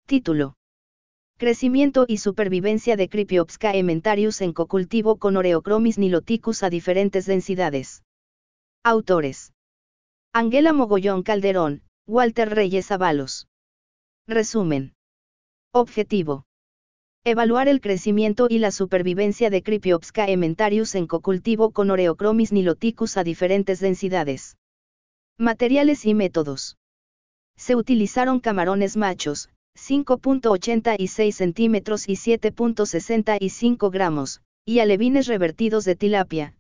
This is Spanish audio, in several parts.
Título. Crecimiento y supervivencia de Cryptopsca emmentarius en cocultivo con Oreochromis niloticus a diferentes densidades. Autores. Ángela Mogollón Calderón, Walter Reyes Avalos. Resumen. Objetivo. Evaluar el crecimiento y la supervivencia de Cryptopsca emmentarius en cocultivo con Oreochromis niloticus a diferentes densidades. Materiales y métodos. Se utilizaron camarones machos, 5.86 centímetros y 7.65 gramos, y alevines revertidos de tilapia,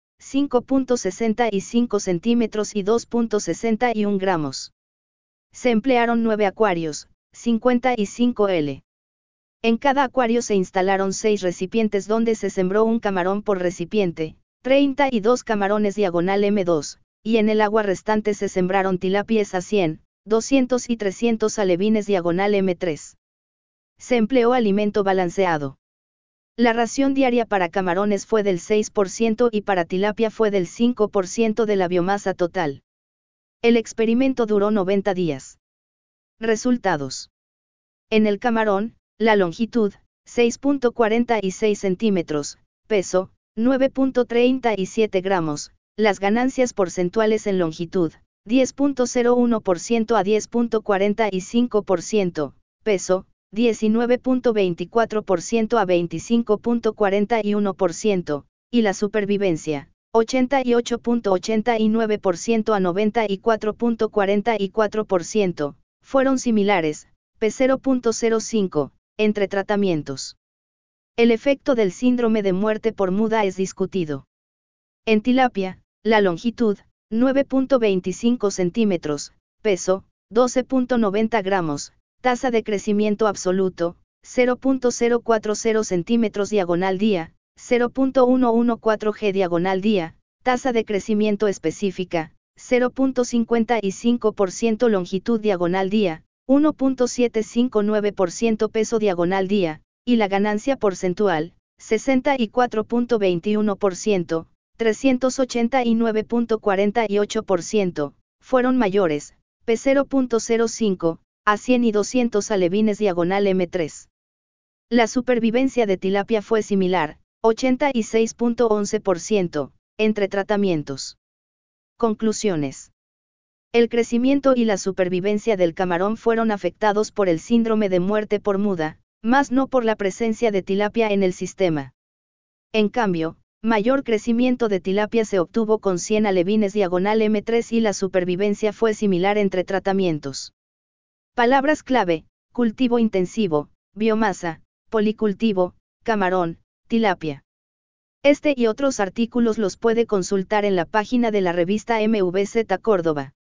5.65 centímetros y 2.61 gramos. Se emplearon 9 acuarios, 55 L. En cada acuario se instalaron 6 recipientes donde se sembró un camarón por recipiente, 32 camarones diagonal M2, y en el agua restante se sembraron tilapias a 100, 200 y 300 alevines diagonal M3. Se empleó alimento balanceado. La ración diaria para camarones fue del 6% y para tilapia fue del 5% de la biomasa total. El experimento duró 90 días. Resultados. En el camarón, la longitud, 6.46 centímetros, peso, 9.37 gramos, las ganancias porcentuales en longitud, 10.01% a 10.45%, peso, 19.24% a 25.41%, y la supervivencia, 88.89% a 94.44%, fueron similares, P0.05, entre tratamientos. El efecto del síndrome de muerte por muda es discutido. En tilapia, la longitud, 9.25 centímetros, peso, 12.90 gramos, tasa de crecimiento absoluto, 0.040 centímetros diagonal día, 0.114 g diagonal día, tasa de crecimiento específica, 0.55% longitud diagonal día, 1.759% peso diagonal día, y la ganancia porcentual, 64.21%, 389.48%, fueron mayores, P0.05, a 100 y 200 alevines diagonal M3. La supervivencia de tilapia fue similar, 86.11%, entre tratamientos. Conclusiones. El crecimiento y la supervivencia del camarón fueron afectados por el síndrome de muerte por muda, mas no por la presencia de tilapia en el sistema. En cambio, mayor crecimiento de tilapia se obtuvo con 100 alevines diagonal M3 y la supervivencia fue similar entre tratamientos. Palabras clave: cultivo intensivo, biomasa, policultivo, camarón, tilapia. Este y otros artículos los puede consultar en la página de la revista MVZ Córdoba.